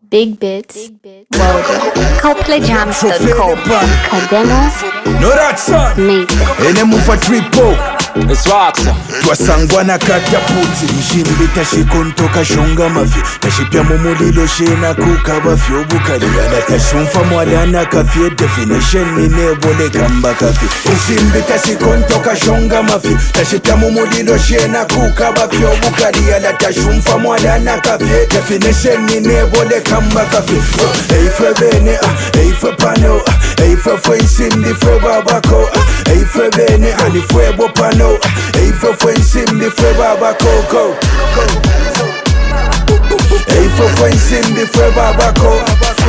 Big Bits, CoPlayJams.com, Kademo, no that son, ene mufa triple. It's rocks. Twasangwa na kataputi mshimbi tashikontoka shonga mafi tashipya mumulilo shena kukaba fyobukali ala tashumfa mwadana kafie definition minebole kamba kafi mshimbi tashikontoka shonga mafi tashipya mumulilo shena kukaba fyobukali ala tashumfa mwadana kafie definition minebole kamba kafi eife bene eife pano eife fwe nsimbi fwe babako eife bene ani fwe bopano hey for friendship the fwe baba koko hey for friendship the fwe baba koko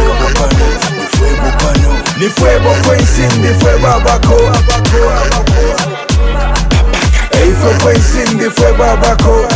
ni fwe bo friendship the fwe baba koko hey for friendship the fwe baba koko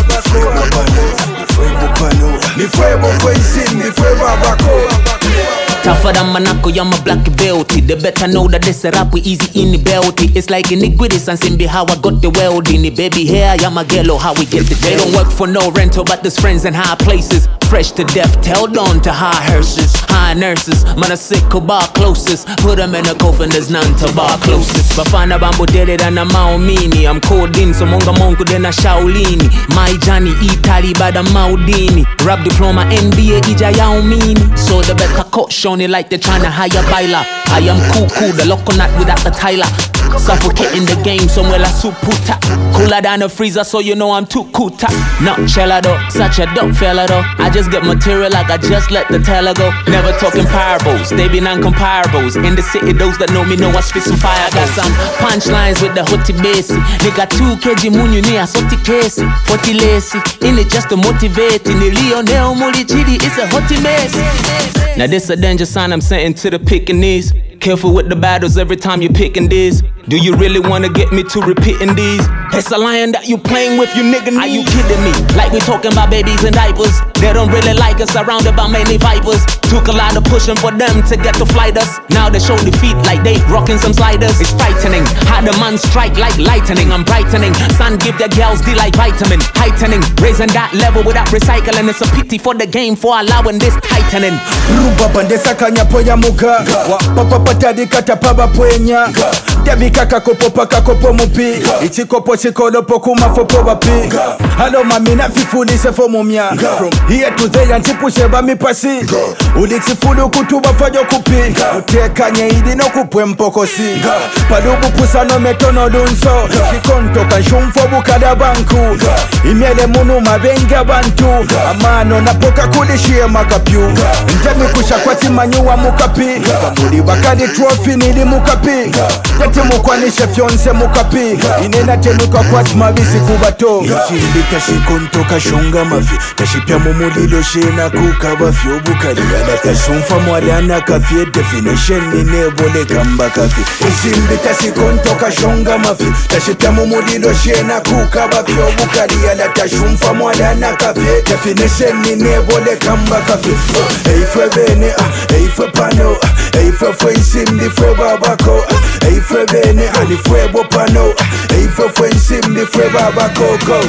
ni fwe bo friendship the fwe baba koko. Tougher than Monaco, I'm a black belt. They better know that this rap we easy in the belt. It's like iniquities and Simbi how I got the weld in the baby hair. I'm a gello, how we get the They don't work for no rental, but there's friends in high places. Fresh to death, held on to high hearses, high nurses. Man, a sick bar closest. Put them in a coffin, there's none to bar closest. Bafana bambo did it and a Maomini. I'm called in, so monga monku then a Shaolini. My Johnny, Italy by the Maudini. Rap diploma, NBA, Ija Yaomini. So the better cut showing it like they're trying to hire Baila. I am cool, the coconut without the Tyler. Suffocating the game somewhere like Suputa. Cooler than a freezer, so you know I'm too cool. Not shella though, such a dope fella though. I just get material like I just let the teller go. Never talking parables, they be non-comparables. In the city, those that know me know I spit some fire. I got some punchlines with the hoti basi. Nigga 2 kg munyu ni asoti kesi. 40 lacy, in it just to motivate. In the Lionel Muli Chidi, it's a hoti mess. Now this a danger sign I'm sending to the Pekingese. Careful with the battles every time you're picking this. Do you really wanna get me to repeating these? It's a lion that you playing with, you nigga. Are you kidding me? Like we talking about babies and diapers. They don't really like us, surrounded by many vipers. Took a lot of pushing for them to get to flight us. Now they show defeat like they rocking some sliders. It's frightening, how the man strike like lightning. I'm brightening, sun give their girls D like vitamin. Heightening, raising that level without recycling. It's a pity for the game for allowing this tightening. Ruba bandesa kanya poya muka papa patadi kata paba poenya Debi kaka kopo paka kopo mupi Ichi kopo chikolo poku mafopo bapi Halo mami na fifuli se mumia From here to there antipushe ba mi pasi Uli tifulu kutuba fajo kupi Uteka nye idi no kupwe mpoko si Palubu pusa no metono lunso Kikonto kanshumfo bukada banku Imiele munu mabenga bantu Amano na poka kulishie makapyu Njami kusha kwa timanyuwa mukapi Kamuli bakadi trophy nili mukapi Tati mukwanishe fyonse mukapi Inena tenuka kwa timabisi kubato Shimbi tashikonto kashonga mafi Tashipya mumulilo shena kukaba fyobukali Yada tashumfa mwadana kafie definition ninebole kamba kafi Shimbi tashikonto kashonga mafi Tashipya mumulilo shena kukaba fyobukali Yada tashumfa mwadana kafie definition ninebole kamba kafi Eife bene, eife pano Eife fwe nsimdi fwe babako Eife bene, ani fwe bopano Eife fwe nsimdi fwe babako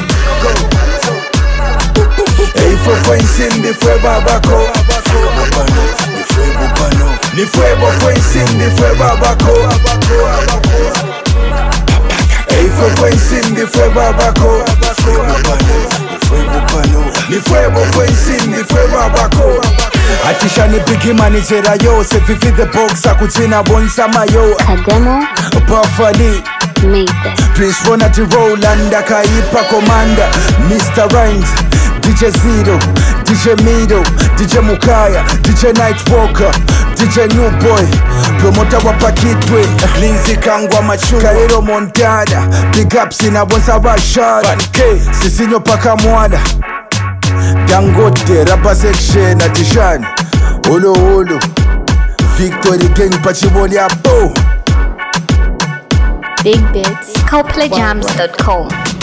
Eife fwe nsimdi fwe babako Ni fwe bo fwe nsimdi fwe babako Eife fwe nsimdi fwe babako Ni fwe bo fwe nsimdi fwe babako Atisha ni bigi manijera yo Se vivi the box akuchina bonsa mayo Kademo, Buffali Prince Rona di Rolanda Kaipa Commander Mr. Rhymes DJ Zero DJ Mido DJ Mukaya DJ Nightwalker DJ New Boy Promoter wa Pakitwe Linzi Kangwa Machu Kairo Montada Big ups ina bonsa Rashad Sisinyo paka mwada Dangote, Rapper Section, Atishan Olo Victory Gang, Pachiboli Apo Big Bits, CoPlayJams.com.